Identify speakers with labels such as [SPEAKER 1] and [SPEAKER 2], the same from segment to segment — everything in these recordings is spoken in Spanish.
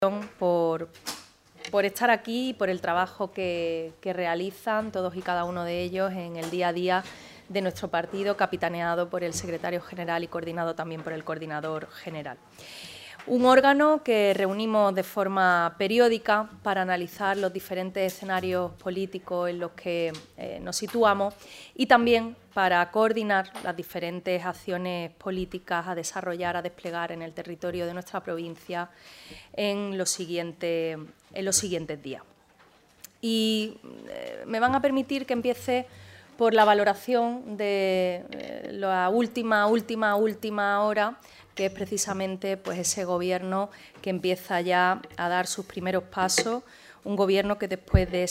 [SPEAKER 1] por estar aquí y por el trabajo que realizan todos y cada uno de ellos en el día a día de nuestro partido, capitaneado por el secretario general y coordinado también por el coordinador general. Un órgano que reunimos de forma periódica para analizar los diferentes escenarios políticos en los que nos situamos y también para coordinar las diferentes acciones políticas a desarrollar, a desplegar en el territorio de nuestra provincia en los siguientes días. Y me van a permitir que empiece por la valoración de la última hora, que es precisamente pues, ese Gobierno que empieza ya a dar sus primeros pasos, un Gobierno que después de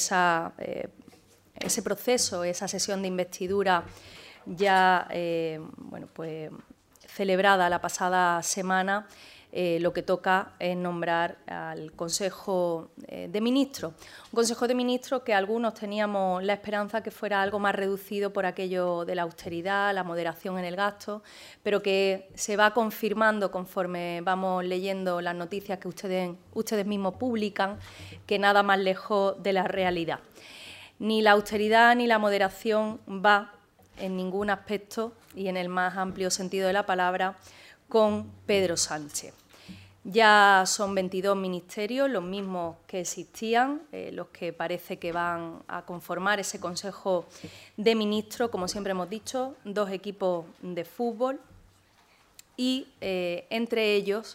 [SPEAKER 1] ese proceso, esa sesión de investidura ya pues, celebrada la pasada semana, lo que toca es nombrar al Consejo de Ministros. Un Consejo de Ministros que algunos teníamos la esperanza que fuera algo más reducido por aquello de la austeridad, la moderación en el gasto, pero que se va confirmando conforme vamos leyendo las noticias que ustedes mismos publican, que nada más lejos de la realidad. Ni la austeridad ni la moderación va en ningún aspecto y en el más amplio sentido de la palabra con Pedro Sánchez. Ya son 22 ministerios, los mismos que existían, los que parece que van a conformar ese Consejo de Ministros, como siempre hemos dicho, 2 equipos de fútbol y entre ellos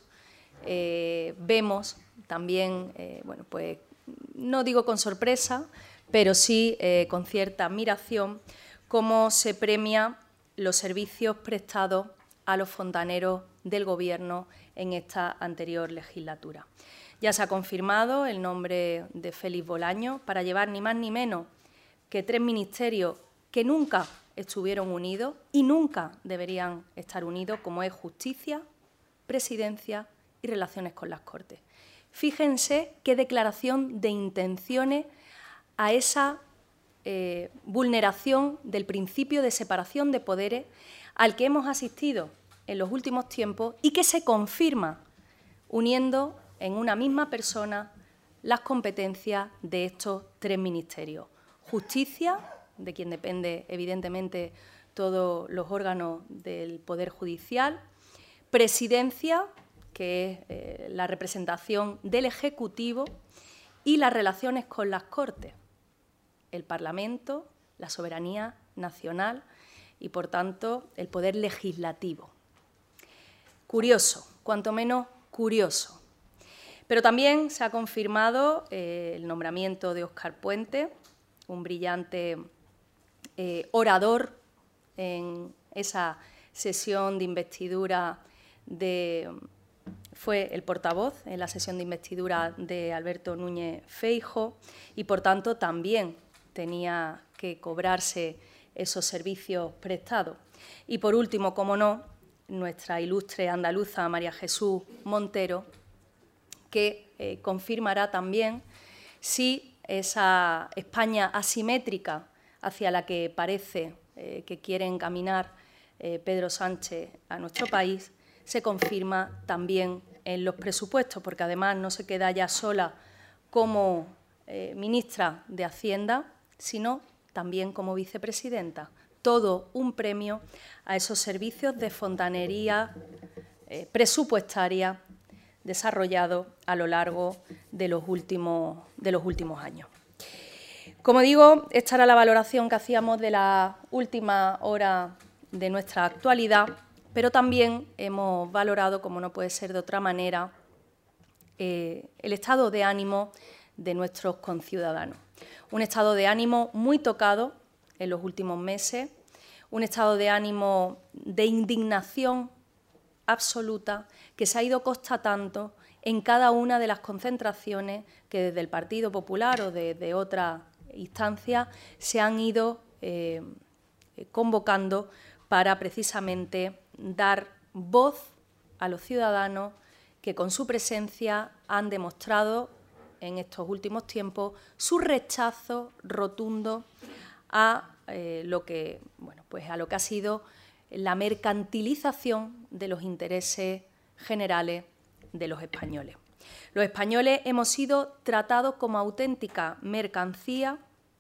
[SPEAKER 1] vemos también, pues no digo con sorpresa, pero sí con cierta admiración, cómo se premia los servicios prestados a los fontaneros del Gobierno en esta anterior legislatura. Ya se ha confirmado el nombre de Félix Bolaños para llevar ni más ni menos que 3 ministerios que nunca estuvieron unidos y nunca deberían estar unidos, como es Justicia, Presidencia y Relaciones con las Cortes. Fíjense qué declaración de intenciones a esa vulneración del principio de separación de poderes al que hemos asistido en los últimos tiempos y que se confirma uniendo en una misma persona las competencias de estos 3 ministerios. Justicia, de quien depende evidentemente todos los órganos del Poder Judicial. Presidencia, que es la representación del Ejecutivo, y las relaciones con las Cortes, el Parlamento, la soberanía nacional y, por tanto, el poder legislativo. Curioso, cuanto menos curioso. Pero también se ha confirmado el nombramiento de Óscar Puente, un brillante orador en esa sesión de investidura fue el portavoz en la sesión de investidura de Alberto Núñez Feijóo y, por tanto, también tenía que cobrarse esos servicios prestados. Y, por último, como no, nuestra ilustre andaluza María Jesús Montero, que confirmará también si esa España asimétrica hacia la que parece que quiere encaminar Pedro Sánchez a nuestro país, se confirma también en los presupuestos, porque además no se queda ya sola como ministra de Hacienda, sino también como vicepresidenta. Todo un premio a esos servicios de fontanería presupuestaria desarrollados a lo largo de los últimos años. Como digo, esta era la valoración que hacíamos de la última hora de nuestra actualidad, pero también hemos valorado, como no puede ser de otra manera, el estado de ánimo de nuestros conciudadanos. Un estado de ánimo muy tocado en los últimos meses, un estado de ánimo de indignación absoluta que se ha ido constatando en cada una de las concentraciones que desde el Partido Popular o desde otras instancias se han ido convocando para precisamente dar voz a los ciudadanos que con su presencia han demostrado en estos últimos tiempos su rechazo rotundo a lo que ha sido la mercantilización de los intereses generales de los españoles. Los españoles hemos sido tratados como auténtica mercancía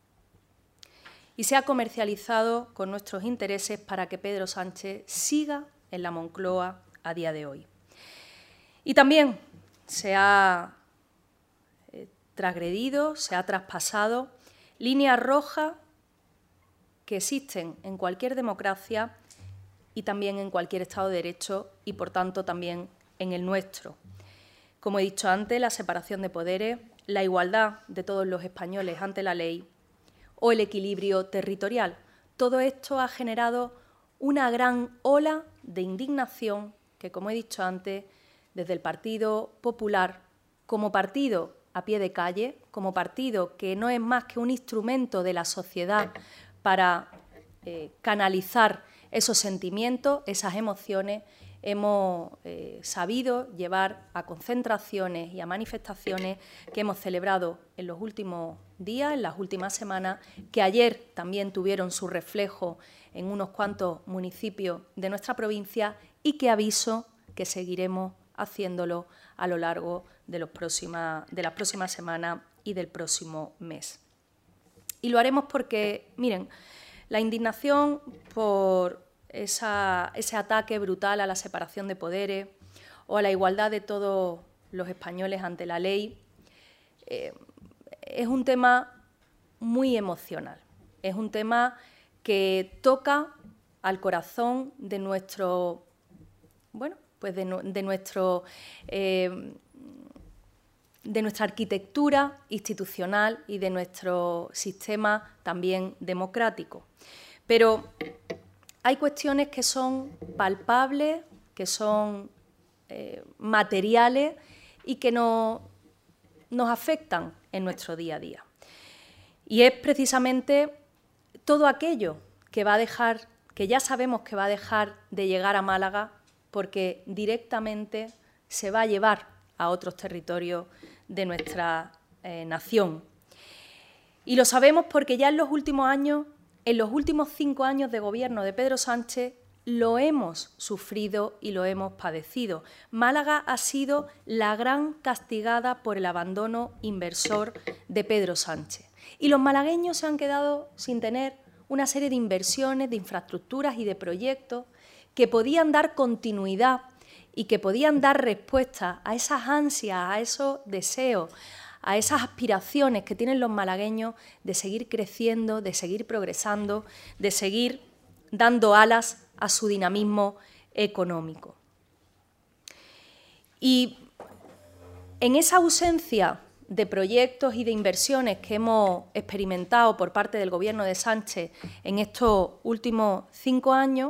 [SPEAKER 1] y se ha comercializado con nuestros intereses para que Pedro Sánchez siga en la Moncloa a día de hoy. Y también se ha transgredido, se ha traspasado líneas rojas que existen en cualquier democracia y también en cualquier Estado de Derecho y, por tanto, también en el nuestro. Como he dicho antes, la separación de poderes, la igualdad de todos los españoles ante la ley o el equilibrio territorial. Todo esto ha generado una gran ola de indignación que, como he dicho antes, desde el Partido Popular, como partido a pie de calle, como partido que no es más que un instrumento de la sociedad para canalizar esos sentimientos, esas emociones, hemos sabido llevar a concentraciones y a manifestaciones que hemos celebrado en los últimos días, en las últimas semanas, que ayer también tuvieron su reflejo en unos cuantos municipios de nuestra provincia y que aviso que seguiremos haciéndolo a lo largo de las próximas semanas y del próximo mes. Y lo haremos porque, miren, la indignación por ese ataque brutal a la separación de poderes o a la igualdad de todos los españoles ante la ley es un tema muy emocional, es un tema que toca al corazón de nuestro, bueno, pues de nuestra arquitectura institucional y de nuestro sistema también democrático. Pero hay cuestiones que son palpables, que son materiales y que nos afectan en nuestro día a día. Y es precisamente todo aquello que va a dejar, que ya sabemos que va a dejar de llegar a Málaga porque directamente se va a llevar a otros territorios de nuestra nación. Y lo sabemos porque ya en los últimos años, en los últimos 5 años de gobierno de Pedro Sánchez, lo hemos sufrido y lo hemos padecido. Málaga ha sido la gran castigada por el abandono inversor de Pedro Sánchez. Y los malagueños se han quedado sin tener una serie de inversiones, de infraestructuras y de proyectos que podían dar continuidad y que podían dar respuesta a esas ansias, a esos deseos, a esas aspiraciones que tienen los malagueños de seguir creciendo, de seguir progresando, de seguir dando alas a su dinamismo económico. Y en esa ausencia de proyectos y de inversiones que hemos experimentado por parte del Gobierno de Sánchez en estos últimos 5 años,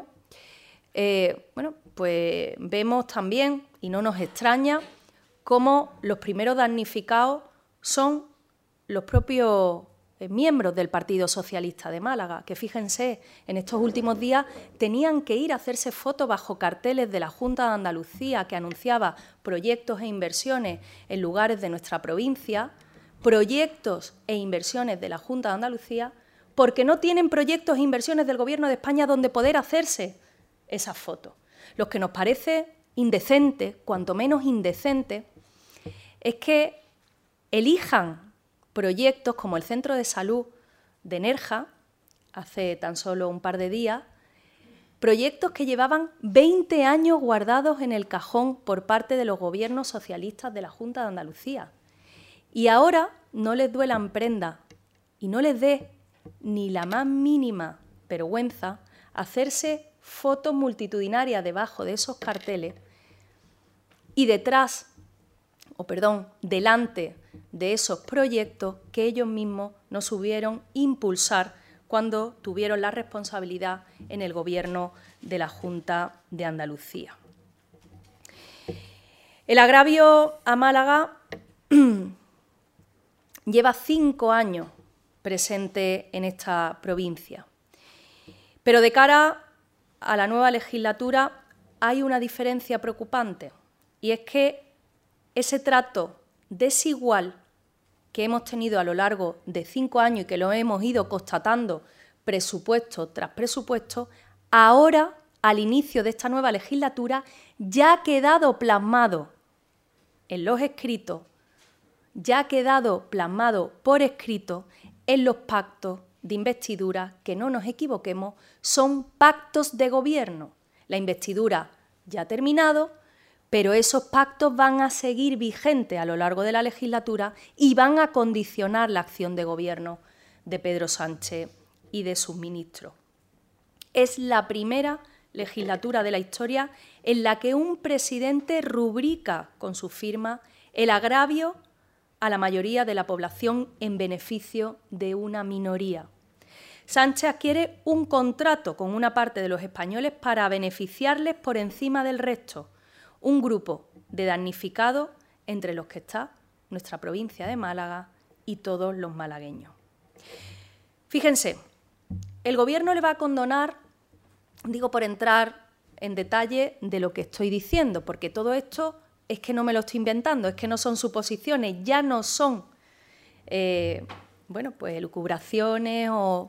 [SPEAKER 1] pues vemos también, y no nos extraña, cómo los primeros damnificados son los propios miembros del Partido Socialista de Málaga, que fíjense, en estos últimos días tenían que ir a hacerse fotos bajo carteles de la Junta de Andalucía que anunciaba proyectos e inversiones en lugares de nuestra provincia, proyectos e inversiones de la Junta de Andalucía, porque no tienen proyectos e inversiones del Gobierno de España donde poder hacerse esas fotos. Lo que nos parece indecente, cuanto menos indecente, es que elijan proyectos como el Centro de Salud de Nerja, hace tan solo un par de días, proyectos que llevaban 20 años guardados en el cajón por parte de los gobiernos socialistas de la Junta de Andalucía. Y ahora no les duelan prenda y no les dé ni la más mínima vergüenza hacerse fotos multitudinarias debajo de esos carteles y delante de esos proyectos que ellos mismos no supieron impulsar cuando tuvieron la responsabilidad en el Gobierno de la Junta de Andalucía. El agravio a Málaga lleva 5 años presente en esta provincia, pero de cara a la nueva legislatura hay una diferencia preocupante, y es que ese trato desigual que hemos tenido a lo largo de 5 años y que lo hemos ido constatando presupuesto tras presupuesto, ahora, al inicio de esta nueva legislatura, ya ha quedado plasmado en los escritos, ya ha quedado plasmado por escrito en los pactos de investidura, que no nos equivoquemos, son pactos de gobierno. La investidura ya ha terminado, pero esos pactos van a seguir vigentes a lo largo de la legislatura y van a condicionar la acción de gobierno de Pedro Sánchez y de sus ministros. Es la primera legislatura de la historia en la que un presidente rubrica con su firma el agravio a la mayoría de la población en beneficio de una minoría. Sánchez adquiere un contrato con una parte de los españoles para beneficiarles por encima del resto, un grupo de damnificados entre los que está nuestra provincia de Málaga y todos los malagueños. Fíjense, el Gobierno le va a condonar, digo por entrar en detalle de lo que estoy diciendo, porque todo esto es que no me lo estoy inventando, es que no son suposiciones, ya no son pues elucubraciones o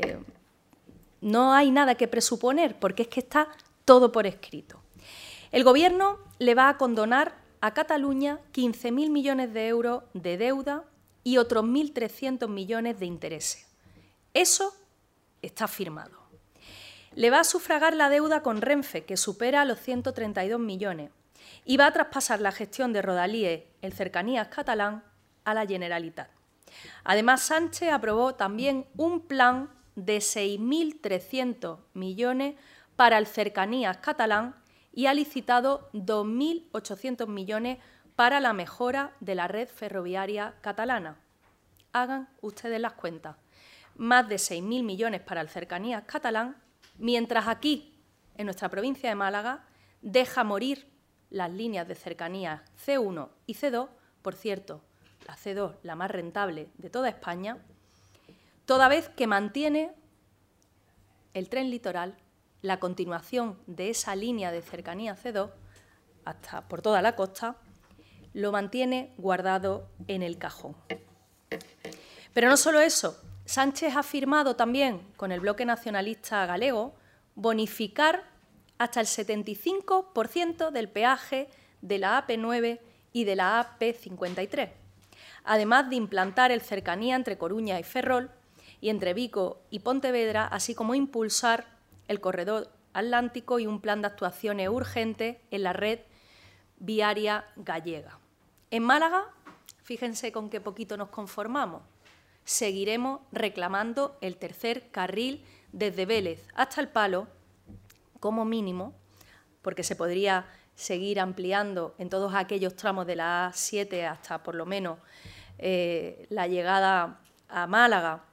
[SPEAKER 1] no hay nada que presuponer, porque es que está todo por escrito. El Gobierno le va a condonar a Cataluña 15.000 millones de euros de deuda y otros 1.300 millones de intereses. Eso está firmado. Le va a sufragar la deuda con Renfe, que supera los 132 millones, y va a traspasar la gestión de Rodalies, el Cercanías catalán, a la Generalitat. Además, Sánchez aprobó también un plan de 6.300 millones para el Cercanías catalán y ha licitado 2.800 millones para la mejora de la red ferroviaria catalana. Hagan ustedes las cuentas. Más de 6.000 millones para el Cercanías catalán, mientras aquí, en nuestra provincia de Málaga, deja morir las líneas de cercanías C1 y C2, por cierto, la C2 la más rentable de toda España, toda vez que mantiene el tren litoral, la continuación de esa línea de cercanía C2 hasta por toda la costa, lo mantiene guardado en el cajón. Pero no solo eso, Sánchez ha firmado también con el bloque nacionalista galego bonificar hasta el 75% del peaje de la AP9 y de la AP53, además de implantar el cercanía entre Coruña y Ferrol y entre Vigo y Pontevedra, así como impulsar el corredor atlántico y un plan de actuaciones urgentes en la red viaria gallega. En Málaga, fíjense con qué poquito nos conformamos, seguiremos reclamando el tercer carril desde Vélez hasta El Palo, como mínimo, porque se podría seguir ampliando en todos aquellos tramos de la A7 hasta por lo menos la llegada a Málaga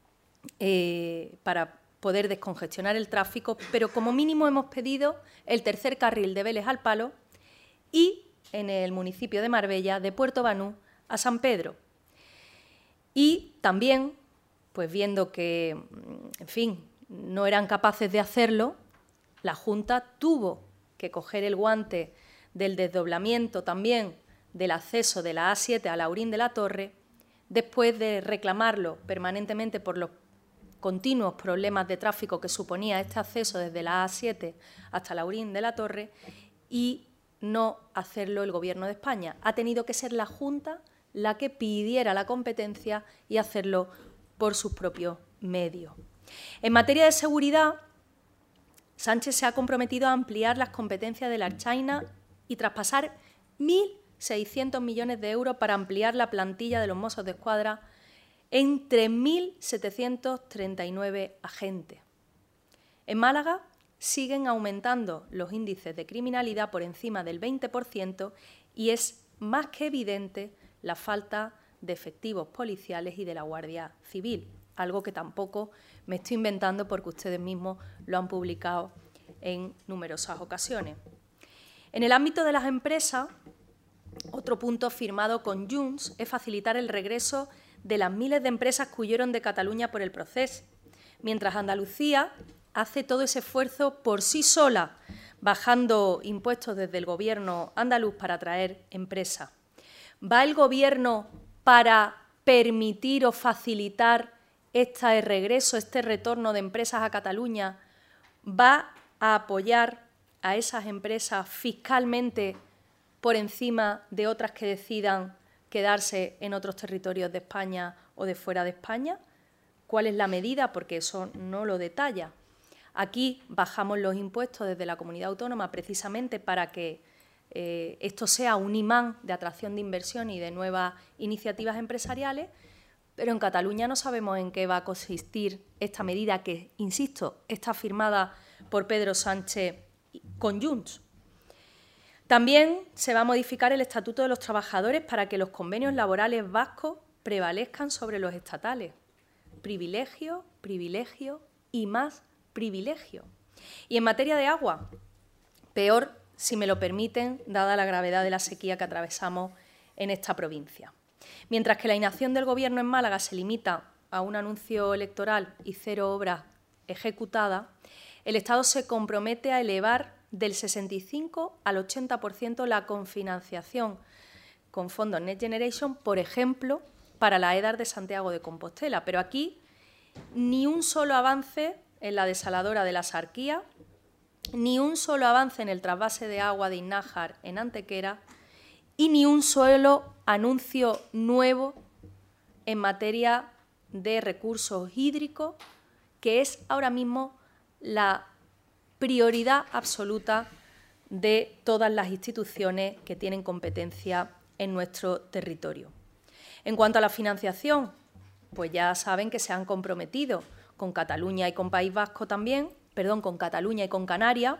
[SPEAKER 1] para poder descongestionar el tráfico, pero como mínimo hemos pedido el tercer carril de Vélez al Palo y en el municipio de Marbella, de Puerto Banús a San Pedro. Y también, pues viendo que, en fin, no eran capaces de hacerlo, la Junta tuvo que coger el guante del desdoblamiento también del acceso de la A7 a Laurín de la Torre, después de reclamarlo permanentemente por los continuos problemas de tráfico que suponía este acceso desde la A7 hasta Laurín de la Torre y no hacerlo el Gobierno de España. Ha tenido que ser la Junta la que pidiera la competencia y hacerlo por sus propios medios. En materia de seguridad, Sánchez se ha comprometido a ampliar las competencias de la Ertzaintza y traspasar 1.600 millones de euros para ampliar la plantilla de los Mossos d'Esquadra en 3.739 agentes. En Málaga siguen aumentando los índices de criminalidad por encima del 20% y es más que evidente la falta de efectivos policiales y de la Guardia Civil, algo que tampoco me estoy inventando porque ustedes mismos lo han publicado en numerosas ocasiones. En el ámbito de las empresas, otro punto firmado con Junts es facilitar el regreso de las miles de empresas que huyeron de Cataluña por el proceso, mientras Andalucía hace todo ese esfuerzo por sí sola, bajando impuestos desde el Gobierno andaluz para atraer empresas. ¿Va el Gobierno para permitir o facilitar este regreso, este retorno de empresas a Cataluña? ¿Va a apoyar a esas empresas fiscalmente por encima de otras que decidan quedarse en otros territorios de España o de fuera de España? ¿Cuál es la medida? Porque eso no lo detalla. Aquí bajamos los impuestos desde la comunidad autónoma precisamente para que esto sea un imán de atracción de inversión y de nuevas iniciativas empresariales, pero en Cataluña no sabemos en qué va a consistir esta medida que, insisto, está firmada por Pedro Sánchez con Junts. También se va a modificar el Estatuto de los Trabajadores para que los convenios laborales vascos prevalezcan sobre los estatales. Privilegio, privilegio y más privilegio. Y en materia de agua, peor, si me lo permiten, dada la gravedad de la sequía que atravesamos en esta provincia. Mientras que la inacción del Gobierno en Málaga se limita a un anuncio electoral y 0 obras ejecutadas, el Estado se compromete a elevar del 65 al 80% la confinanciación con fondos Next Generation, por ejemplo, para la EDAR de Santiago de Compostela. Pero aquí ni un solo avance en la desaladora de la Sarquía, ni un solo avance en el trasvase de agua de Innájar en Antequera y ni un solo anuncio nuevo en materia de recursos hídricos, que es ahora mismo la prioridad absoluta de todas las instituciones que tienen competencia en nuestro territorio. En cuanto a la financiación, pues ya saben que se han comprometido con Cataluña y con País Vasco también, con Cataluña y con Canarias,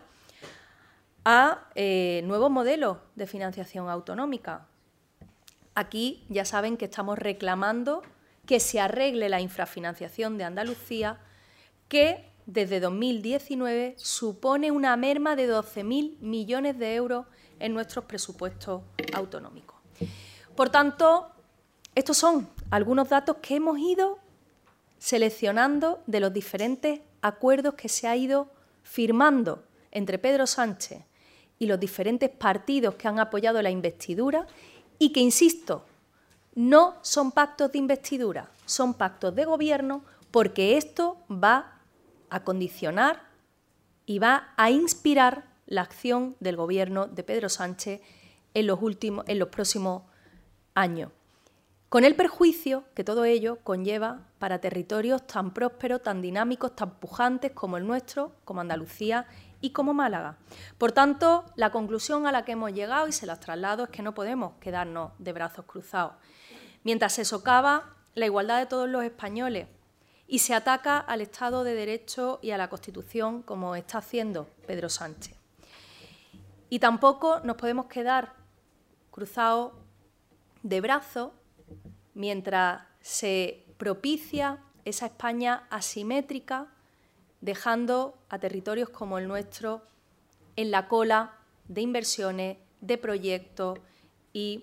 [SPEAKER 1] a nuevos modelos de financiación autonómica. Aquí ya saben que estamos reclamando que se arregle la infrafinanciación de Andalucía, que desde 2019 supone una merma de 12.000 millones de euros en nuestros presupuestos autonómicos. Por tanto, estos son algunos datos que hemos ido seleccionando de los diferentes acuerdos que se ha ido firmando entre Pedro Sánchez y los diferentes partidos que han apoyado la investidura y que, insisto, no son pactos de investidura, son pactos de gobierno, porque esto va a condicionar y va a inspirar la acción del Gobierno de Pedro Sánchez en los próximos años, con el perjuicio que todo ello conlleva para territorios tan prósperos, tan dinámicos, tan pujantes como el nuestro, como Andalucía y como Málaga. Por tanto, la conclusión a la que hemos llegado, y se las traslado, es que no podemos quedarnos de brazos cruzados. Mientras se socava la igualdad de todos los españoles y se ataca al Estado de Derecho y a la Constitución, como está haciendo Pedro Sánchez. Y tampoco nos podemos quedar cruzados de brazos mientras se propicia esa España asimétrica, dejando a territorios como el nuestro en la cola de inversiones, de proyectos y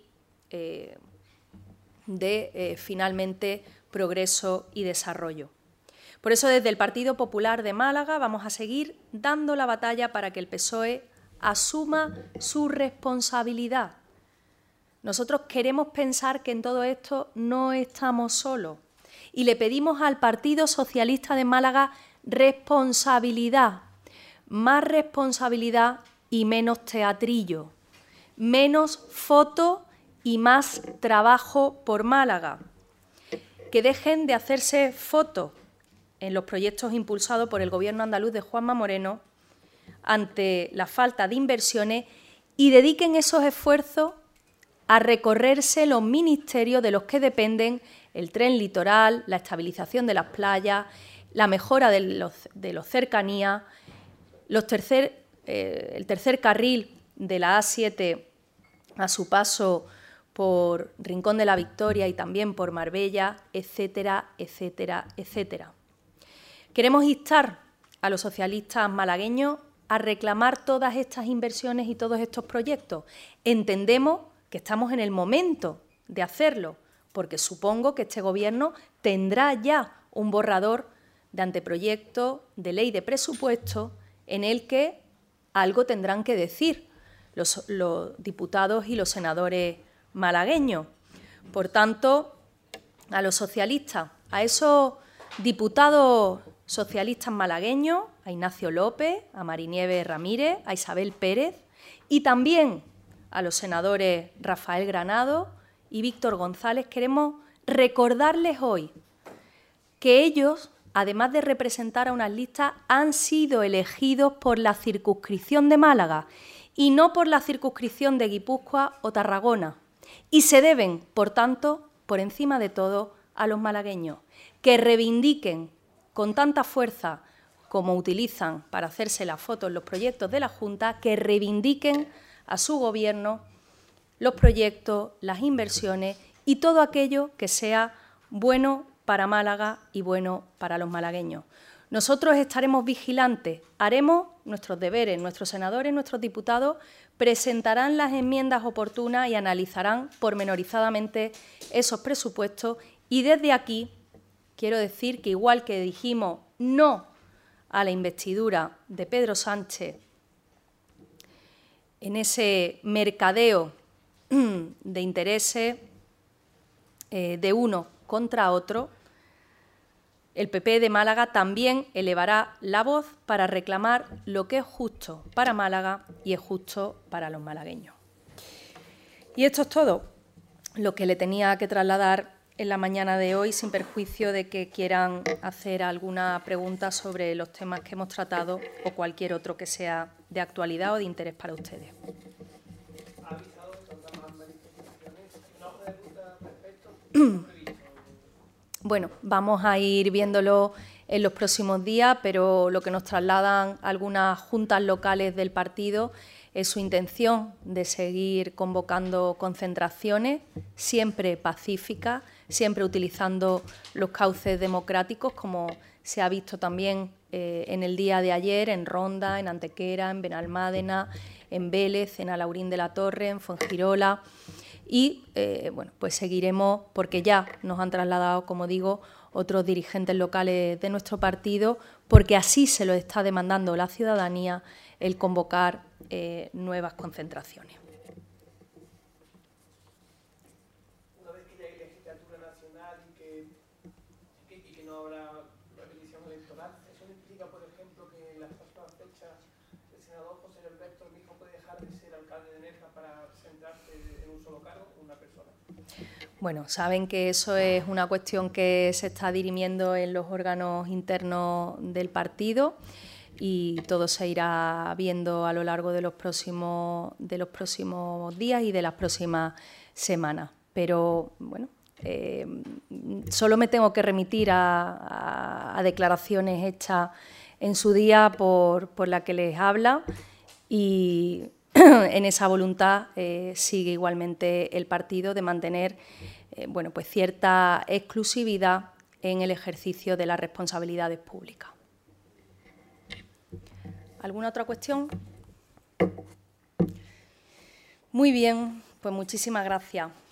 [SPEAKER 1] finalmente, progreso y desarrollo. Por eso, desde el Partido Popular de Málaga vamos a seguir dando la batalla para que el PSOE asuma su responsabilidad. Nosotros queremos pensar que en todo esto no estamos solos y le pedimos al Partido Socialista de Málaga responsabilidad, más responsabilidad y menos teatrillo, menos fotos y más trabajo por Málaga. Que dejen de hacerse fotos en los proyectos impulsados por el Gobierno andaluz de Juanma Moreno ante la falta de inversiones y dediquen esos esfuerzos a recorrerse los ministerios de los que dependen el tren litoral, la estabilización de las playas, la mejora de los cercanías, el tercer carril de la A7 a su paso por Rincón de la Victoria y también por Marbella, etcétera, etcétera, etcétera. Queremos instar a los socialistas malagueños a reclamar todas estas inversiones y todos estos proyectos. Entendemos que estamos en el momento de hacerlo, porque supongo que este Gobierno tendrá ya un borrador de anteproyecto de ley de presupuesto en el que algo tendrán que decir los diputados y los senadores malagueños. Por tanto, a los socialistas, a esos diputados socialistas malagueños, a Ignacio López, a Marinieves Ramírez, a Isabel Pérez y también a los senadores Rafael Granado y Víctor González, queremos recordarles hoy que ellos, además de representar a unas listas, han sido elegidos por la circunscripción de Málaga y no por la circunscripción de Guipúzcoa o Tarragona. Y se deben, por tanto, por encima de todo, a los malagueños, que reivindiquen con tanta fuerza como utilizan para hacerse la foto en los proyectos de la Junta, que reivindiquen a su Gobierno los proyectos, las inversiones y todo aquello que sea bueno para Málaga y bueno para los malagueños. Nosotros estaremos vigilantes, haremos nuestros deberes, nuestros senadores, nuestros diputados presentarán las enmiendas oportunas y analizarán pormenorizadamente esos presupuestos y desde aquí quiero decir que igual que dijimos no a la investidura de Pedro Sánchez en ese mercadeo de intereses de uno contra otro, el PP de Málaga también elevará la voz para reclamar lo que es justo para Málaga y es justo para los malagueños. Y esto es todo lo que le tenía que trasladar en la mañana de hoy, sin perjuicio de que quieran hacer alguna pregunta sobre los temas que hemos tratado o cualquier otro que sea de actualidad o de interés para ustedes. Bueno, vamos a ir viéndolo en los próximos días, pero lo que nos trasladan algunas juntas locales del partido es su intención de seguir convocando concentraciones, siempre pacíficas, siempre utilizando los cauces democráticos, como se ha visto también en el día de ayer en Ronda, en Antequera, en Benalmádena, en Vélez, en Alaurín de la Torre, en Fuengirola. Y, bueno, pues seguiremos, porque ya nos han trasladado, como digo, otros dirigentes locales de nuestro partido, porque así se lo está demandando la ciudadanía el convocar nuevas concentraciones.
[SPEAKER 2] Una vez que ya hay legislatura nacional y que no habrá repetición electoral, ¿eso implica, por ejemplo, que en las próximas fechas el senador José Alberto mismo puede dejar de ser alcalde de Nerja para centrarse en un solo cargo, una persona?
[SPEAKER 1] Bueno, saben que eso es una cuestión que se está dirimiendo en los órganos internos del partido y todo se irá viendo a lo largo de los próximos días y de las próximas semanas. Pero, bueno, solo me tengo que remitir a declaraciones hechas en su día por la que les habla y en esa voluntad sigue igualmente el partido de mantener bueno, pues cierta exclusividad en el ejercicio de las responsabilidades públicas. ¿Alguna otra cuestión? Muy bien, pues muchísimas gracias.